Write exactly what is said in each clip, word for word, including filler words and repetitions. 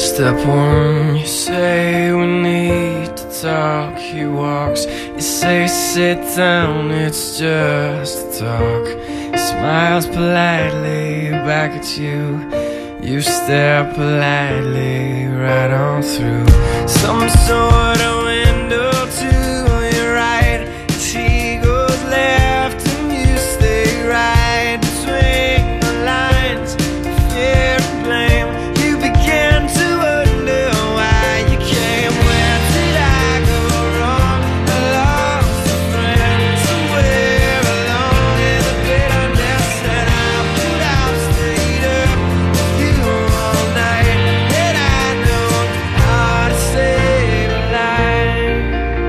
Step one, you say we need to talk. He walks, you say sit down, it's just a talk. He smiles politely back at you. You stare politely right on through some sort of window to your right. As he goes left and you stay right between the lines of fear and blame. You begin to wonder why you came. Where did I go wrong? I lost a friend somewhere along in the bitterness, and I put out stayed up with you all night, and I know how to save a life.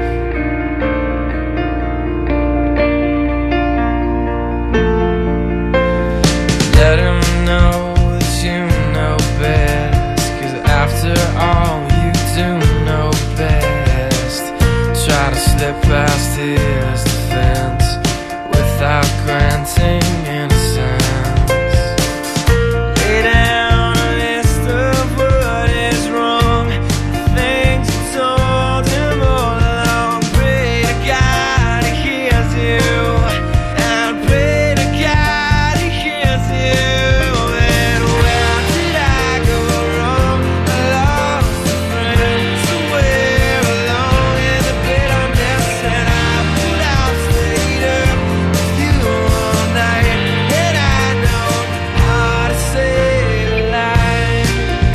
Let him know that you know best, 'cause after all you do know best. Try to slip past his defense without granting innocence. Lay down a list of what is wrong, the things you told him all along. Pray to God he hears you, and pray to God he hears you. And where did I go wrong? I lost a friend somewhere along in the bitterness, and I put out stayed up with you all night, and I know how to save a life.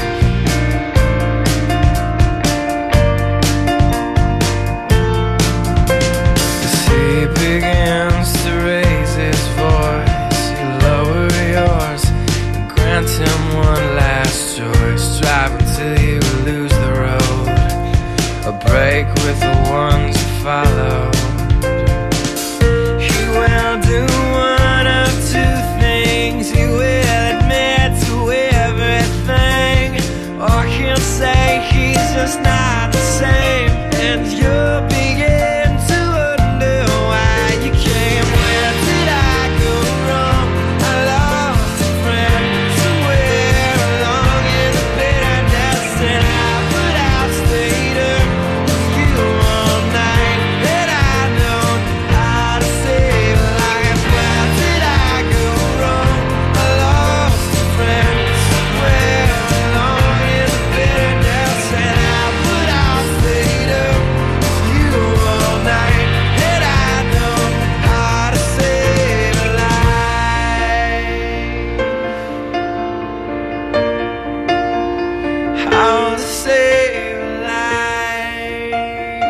As he begins to raise his voice, you lower yours and grant him one last choice. Drive until you lose the road, a break with the ones you follow. He will do one of two things. He will admit to everything, or he'll say he's just not the same, and you'll begin to wonder why you came. Where did I go wrong? I lost a friend somewhere along in the bitterness, and I put out stayed up with you all night, and I know how to save a life. Where did I go wrong? I lost a friend somewhere along in the bitterness, and I put out stayed up with you all night, and I know how to save a life. How to save a life.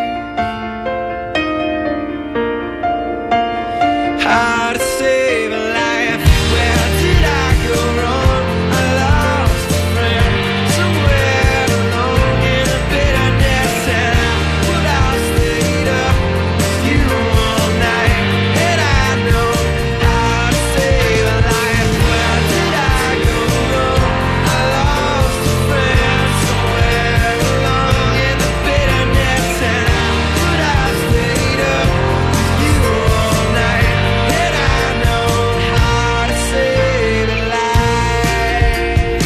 How to save a life. Where did I go wrong? I lost a friend somewhere along in the bitterness, and I put out stayed up with you all night, and I know how to save a life. Where did I go wrong? I lost a friend somewhere along in the bitterness, and I put out stayed up with you all night, and I know how to save a life.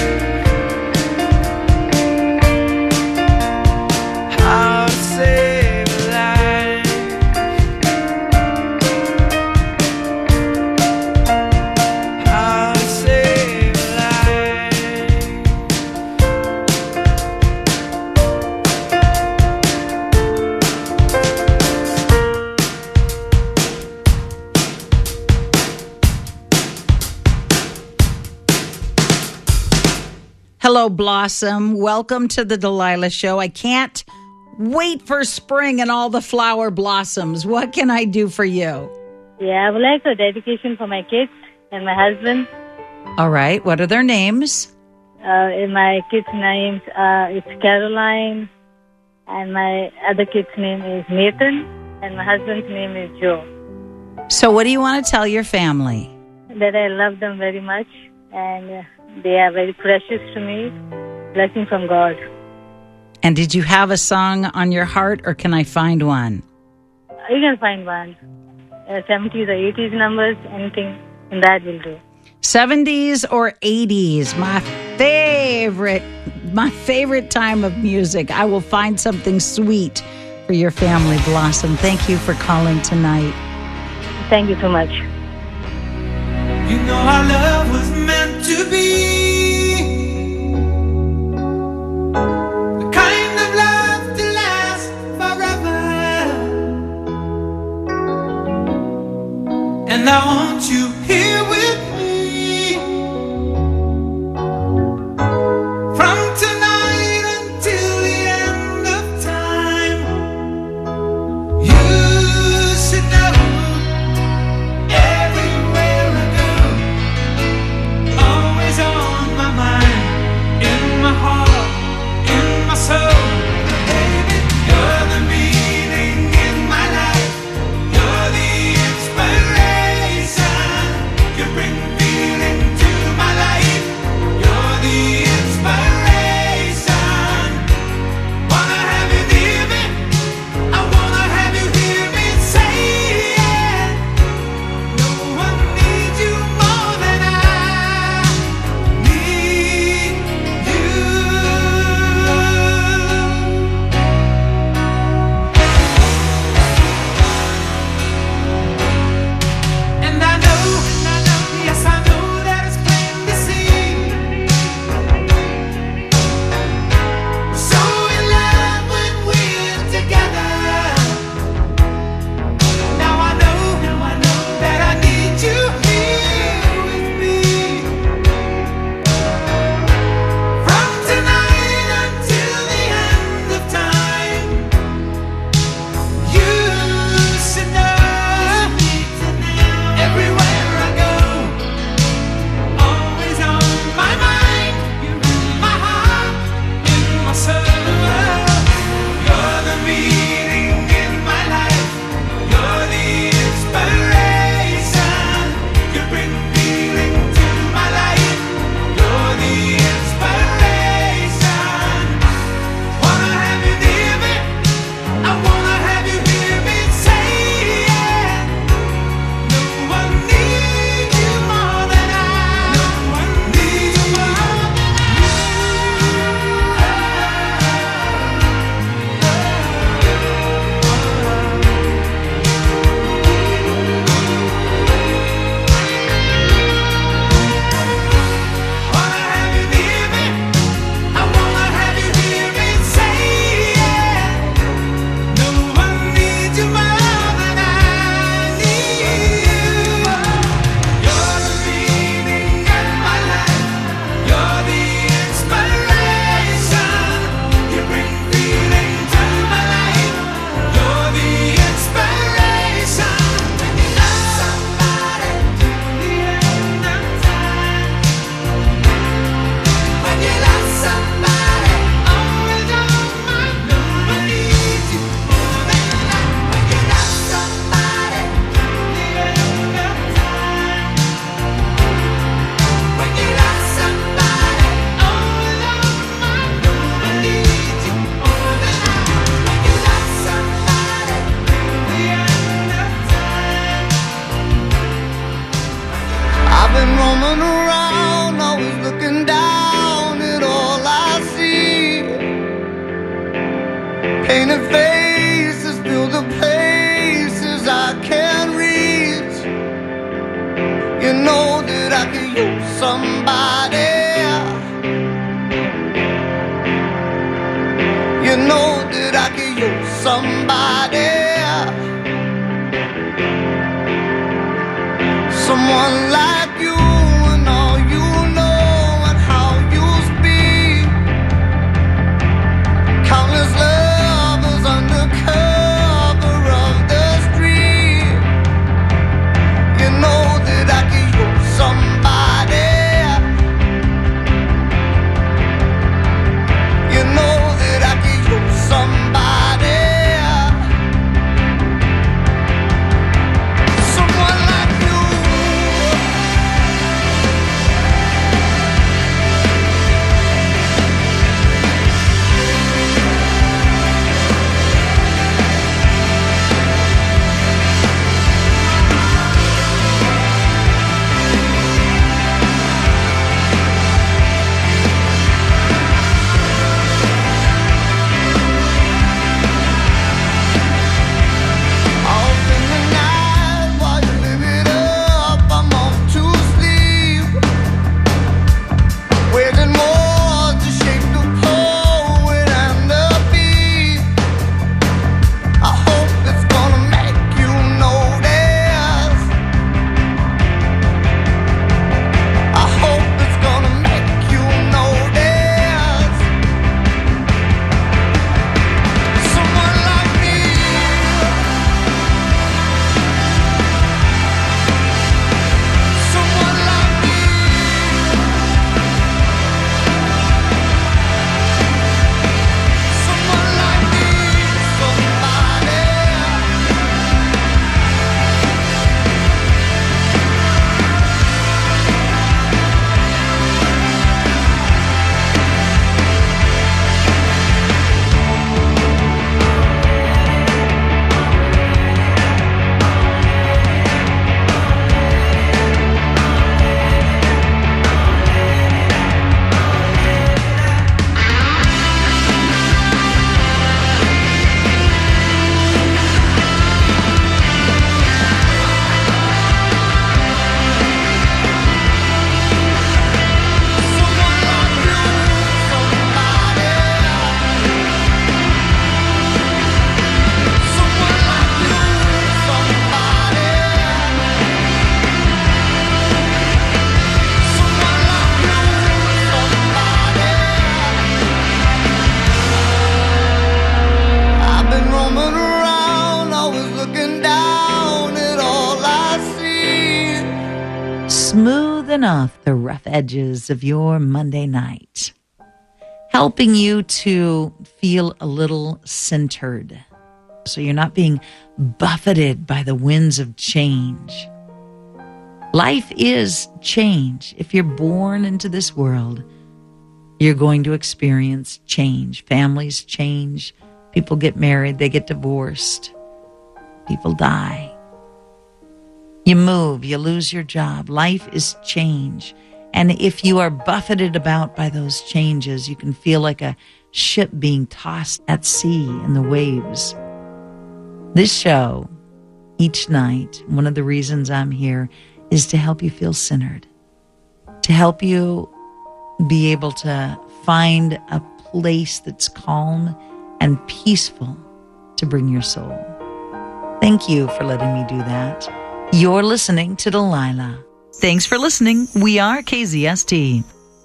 How to save a life. How to save a life. Hello, Blossom. Welcome to the Delilah Show. I can't wait for spring and all the flower blossoms. What can I do for you? Yeah, I would like a dedication for my kids and my husband. All right. What are their names? Uh, and my kids' names, uh, it's Caroline, and my other kid's name is Nathan, and my husband's name is Joe. So what do you want to tell your family? That I love them very much, and uh, they are very precious to me. Blessing from God. And did you have a song on your heart, or can I find one? You can find one. Uh, seventies or eighties numbers, anything in that will do. seventies or eighties? My favorite, my favorite time of music. I will find something sweet for your family, Blossom. Thank you for calling tonight. Thank you so much. You know our love was meant to be the kind of love to last forever. And I want you here with me from tonight until the end of time. You should know everywhere I go, always on my mind, in my heart, in my soul. Baby, you're the meaning in my life. You're the inspiration. You bring feeling to my life. You're the inspiration. Wanna have you near me. I wanna have you hear me say it. No one needs you more than I need you. And I know, yes I know that it's plain to see. We're so in love when we're together. Now I know, now I know that I need you here with me from tonight until the end of time. You should know everywhere I go, always on my mind, in my heart, in my soul. You're the meaning in my life. You're the inspiration. You bring feeling to my life. You're the inspiration. Wanna have you near me. I wanna have you hear me say it. No one needs you more than I. No one needs you more than Wanna have you near me. I wanna have you hear me say it. No one needs you more than I need you. You're the meaning in my life. You're the inspiration. You bring feeling to my life. You're the inspiration. When you love somebody to the end of time. When you love somebody, always on my mind. No one needs you more than I. When you love somebody to the end of time. When you love somebody, always on my mind. No one needs you more than I. When you love somebody to the end of time. I've been roaming around, always looking down at all I see. Painted faces fill the places I can't reach. You know that I could use somebody. You know that I could use somebody. Someone like you and all you know and how you speak. Countless lovers under cover of the street. You know that I could use somebody. You know that I could use somebody. Someone like you. smoothing off the rough edges of your Monday night, helping you to feel a little centered so you're not being buffeted by the winds of change. Life is change. If you're born into this world, you're going to experience change. Families change. People get married. They get divorced. People die. You move. You lose your job. Life is change. And if you are buffeted about by those changes, you can feel like a ship being tossed at sea in the waves. This show, each night, one of the reasons I'm here is to help you feel centered, to help you be able to find a place that's calm and peaceful to bring your soul. Thank you for letting me do that. You're listening to Delilah. Thanks for listening. We are K Z S T.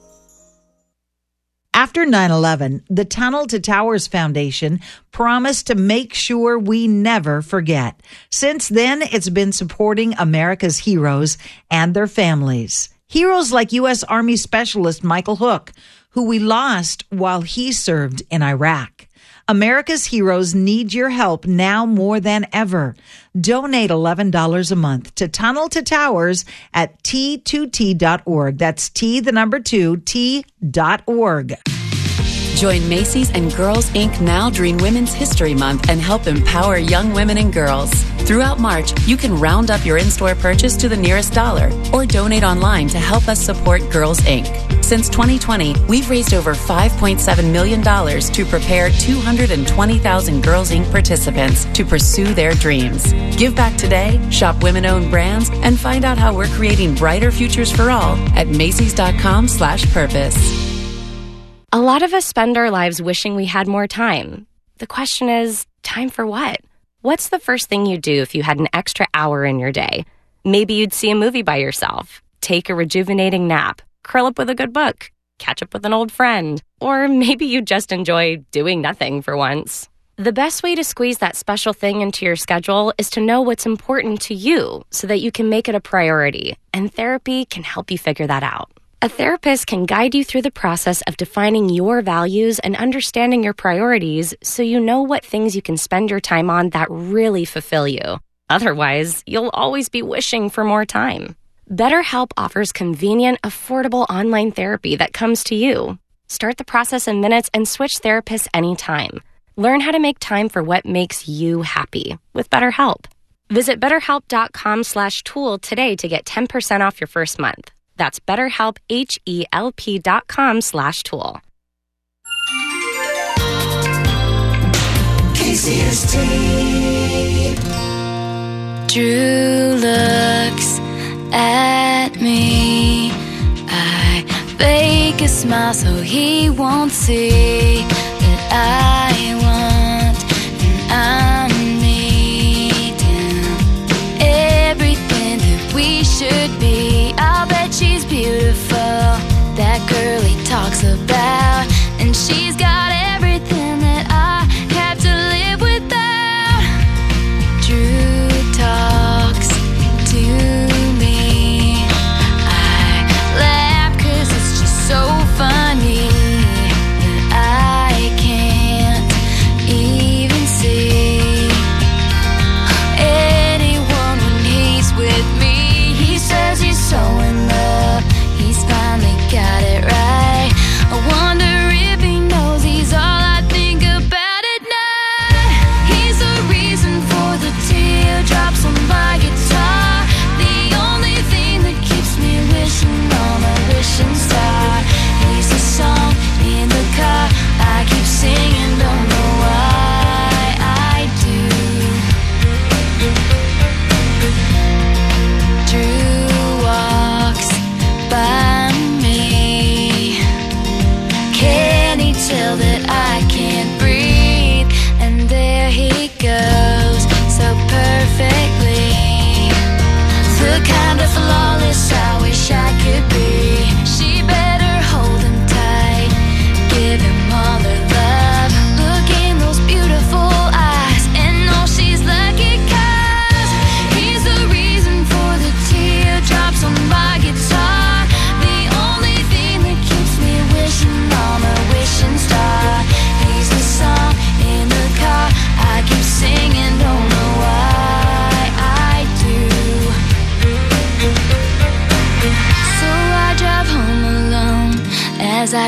After nine eleven, the Tunnel to Towers Foundation promised to make sure we never forget. Since then, it's been supporting America's heroes and their families. Heroes like U S Army Specialist Michael Hook, who we lost while he served in Iraq. America's heroes need your help now more than ever. Donate eleven dollars a month to Tunnel to Towers at T two T dot org. That's T, the number two, T dot org. Join Macy's and Girls Incorporated now during Women's History Month and help empower young women and girls. Throughout March, you can round up your in-store purchase to the nearest dollar or donate online to help us support Girls Incorporated. Since twenty twenty, we've raised over five point seven million dollars to prepare two hundred twenty thousand Girls Incorporated participants to pursue their dreams. Give back today, shop women-owned brands, and find out how we're creating brighter futures for all at Macy's.com slash purpose. A lot of us spend our lives wishing we had more time. The question is, time for what? What's the first thing you'd do if you had an extra hour in your day? Maybe you'd see a movie by yourself, take a rejuvenating nap, curl up with a good book, catch up with an old friend, or maybe you just enjoy doing nothing for once. The best way to squeeze that special thing into your schedule is to know what's important to you so that you can make it a priority, and therapy can help you figure that out. A therapist can guide you through the process of defining your values and understanding your priorities so you know what things you can spend your time on that really fulfill you. Otherwise, you'll always be wishing for more time. BetterHelp offers convenient, affordable online therapy that comes to you. Start the process in minutes and switch therapists anytime. Learn how to make time for what makes you happy with BetterHelp. Visit betterhelp.com slash tool today to get ten percent off your first month. That's BetterHelp, H-E-L-P dot com slash tool. K C S T. Drew looks at me. I fake a smile so he won't see that I want and I'm needing everything that we should be. I'll bet she's beautiful, that girl he talks about, and she's got everything that I have to live without. Drew talks to me. I laugh 'cause it's just so funny that I can't even see anyone when he's with me. He says he's so in love, he's finally got it right. I wonder if he knows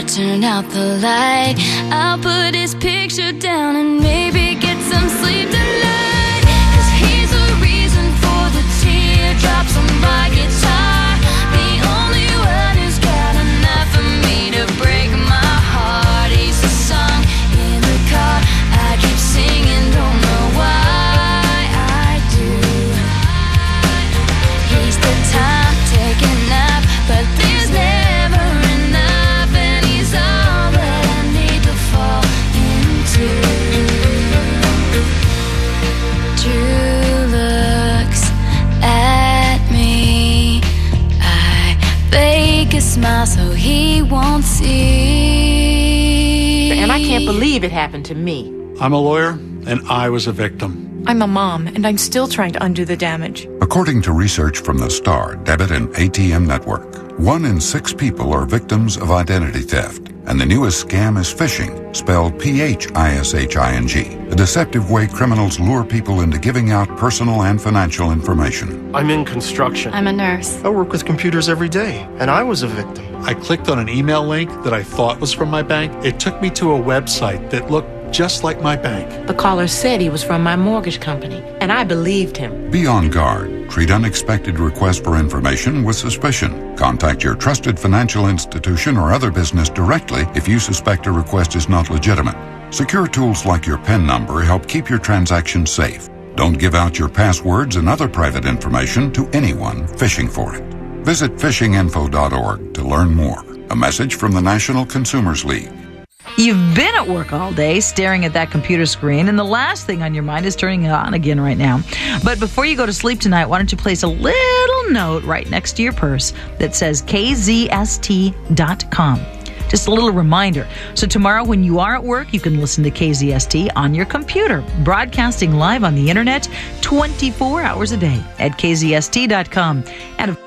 I turn out the light. I'll put his picture down and maybe get some sleep tonight. 'Cause he's the reason for the teardrops on my guitar. The only one who's got enough for me to break my heart. He's the song in the car I keep singing, don't know why I do. He's the time taking nap, but there's never enough, and he's all that I need to fall into. Drew looks at me. I fake a smile so he won't see. And I can't believe it happened to me. I'm a lawyer, and I was a victim. I'm a mom, and I'm still trying to undo the damage. According to research from the STAR Debit and A T M Network, one in six people are victims of identity theft. And the newest scam is phishing, spelled P H I S H I N G, a deceptive way criminals lure people into giving out personal and financial information. I'm in construction. I'm a nurse. I work with computers every day, and I was a victim. I clicked on an email link that I thought was from my bank. It took me to a website that looked just like my bank. The caller said he was from my mortgage company, and I believed him. Be on guard. Treat unexpected requests for information with suspicion. Contact your trusted financial institution or other business directly if you suspect a request is not legitimate. Secure tools like your PIN number help keep your transactions safe. Don't give out your passwords and other private information to anyone fishing for it. Visit fishing info dot org to learn more. A message from the National Consumers League. You've been at work all day staring at that computer screen, and the last thing on your mind is turning it on again right now. But before you go to sleep tonight, why don't you place a little note right next to your purse that says K Z S T dot com. Just a little reminder. So tomorrow when you are at work, you can listen to K Z S T on your computer, broadcasting live on the internet twenty-four hours a day at K Z S T dot com. And of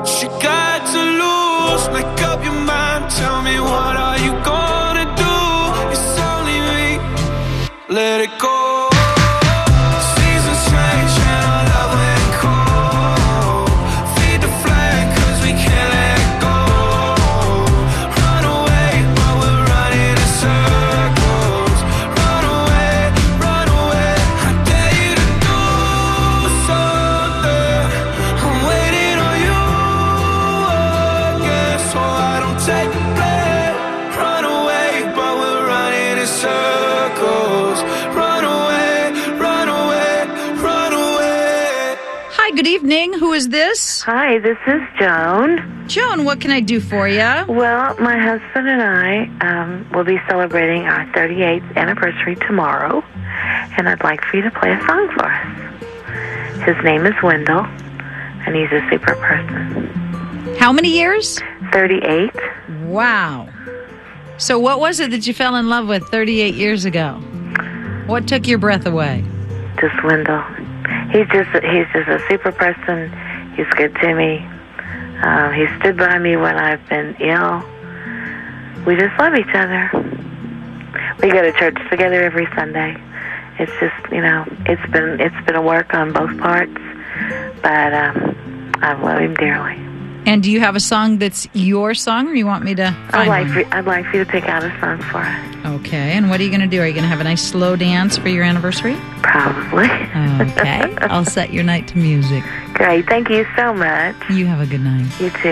what you got to lose. Make up your mind, tell me what are you gonna do. It's only me, let it go. Seasons change and our love went cold. Feed the flame cause we can't let go. Run away but we're running in circles. Run away, run away, I dare you to do something. I'm waiting on you again, so I don't take the blame. Run away but we're running in circles. Run away, run away, run away. Hi, good evening. Who is this? Hi, this is Joan. Joan, what can I do for you? Well, my husband and I um, will be celebrating our thirty-eighth anniversary tomorrow, and I'd like for you to play a song for us. His name is Wendell, and he's a super person. How many years? thirty-eight. Wow. So what was it that you fell in love with thirty-eight years ago? What took your breath away? Just Wendell. He's just he's just a super person. He's good to me. Um, he stood by me when I've been ill. We just love each other. We go to church together every Sunday. It's just, you know, it's been it's been a work on both parts, but um, I love him dearly. And do you have a song that's your song, or you want me to I'd find like one? for, I'd like for you to pick out a song for us. Okay, and what are you going to do? Are you going to have a nice slow dance for your anniversary? Probably. Okay, I'll set your night to music. Great, thank you so much. You have a good night. You too.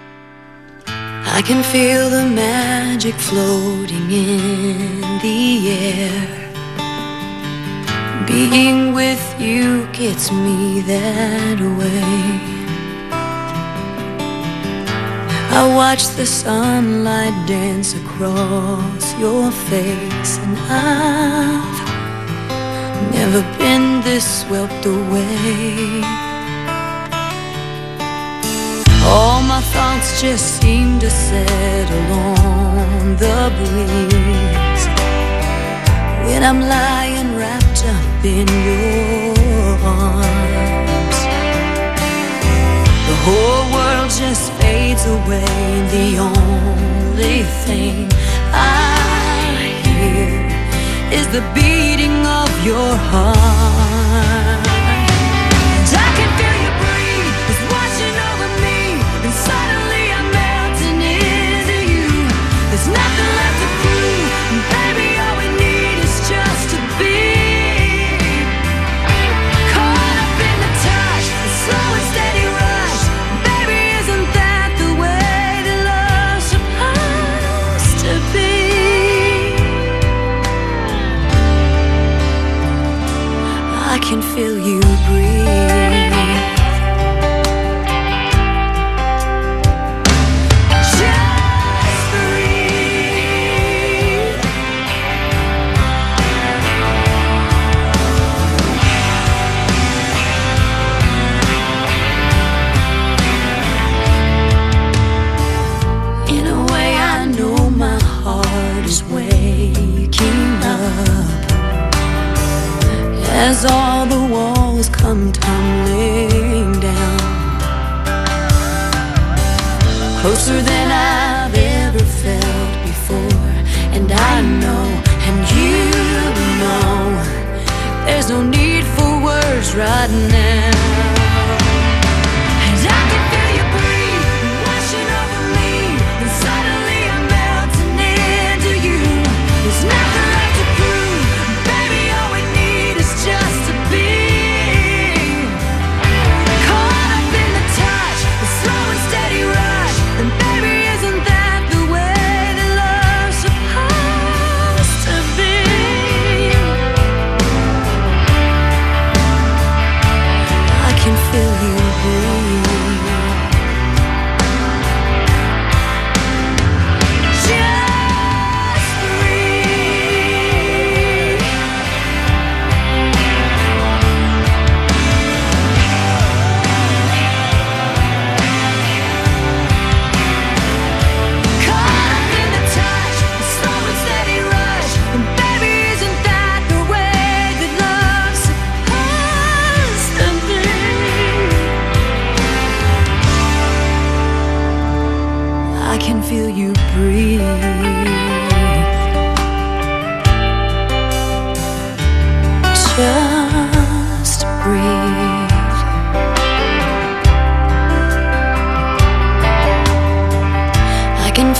I can feel the magic floating in the air. Being with you gets me that way. I watch the sunlight dance across your face, and I've never been this swept away. All my thoughts just seem to settle on the breeze when I'm lying wrapped up in your arms. The whole world just fades away, and the only thing I hear is the beating of your heart. And I can feel you breathe, it's washing over me, and suddenly I'm melting into you. There's nothing left to prove, and baby, all we need is just to be caught up in the touch, the slow and steady rush. Baby, isn't that the way that love's supposed to be? I can feel you breathe. Just breathe. In a way, I know my heart is waking up as all the walls come tumbling down, closer than I've ever felt before. And I know, and you know, there's no need for words right now. And I can feel you breathe, washing over me, and suddenly I'm melting into you. There's nothing left to prove, baby, all we need is just to be caught up in the touch, the slow and steady rush. And baby, isn't that the way that love's supposed to be?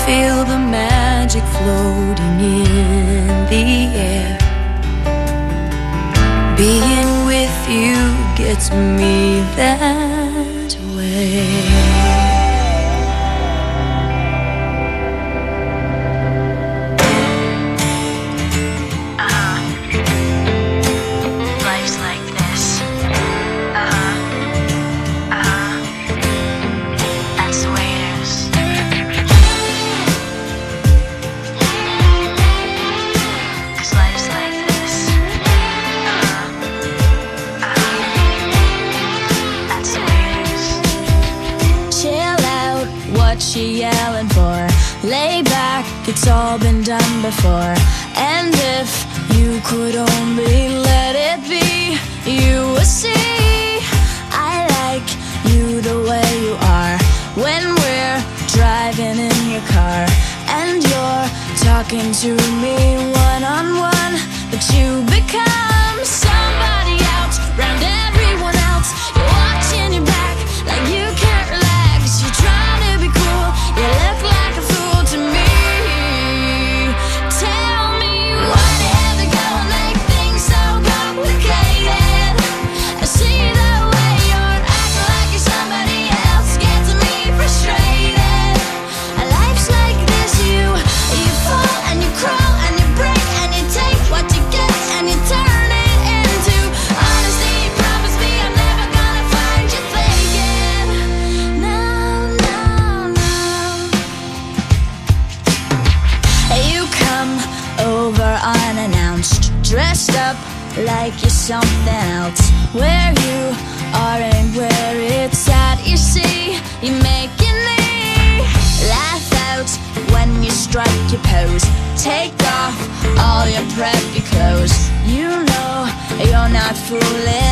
feel the magic floating in the air. Being with you gets me that way. She yelling for? Lay back, it's all been done before. And if you could only let it be, you would see I like you the way you are. When we're driving in your car and you're talking to me one on one, but you become somebody else round everyone else. You're watching your back like you can't relax. You're trying to be cool, you look like a fool to me. Tell me why do you have to go and make things so complicated? I see the way you're acting like you're somebody else gets me frustrated. Life's like this, you you fall and you crawl and you break and you take what you get and you turn it into honesty. Promise me I'm never gonna find you faking. No, no, no. You come over unannounced, dressed up like you're something else. Where you are and where it's at, you see, you're making me laugh out when you strike your pose. Take off all your preppy clothes. You know you're not fooling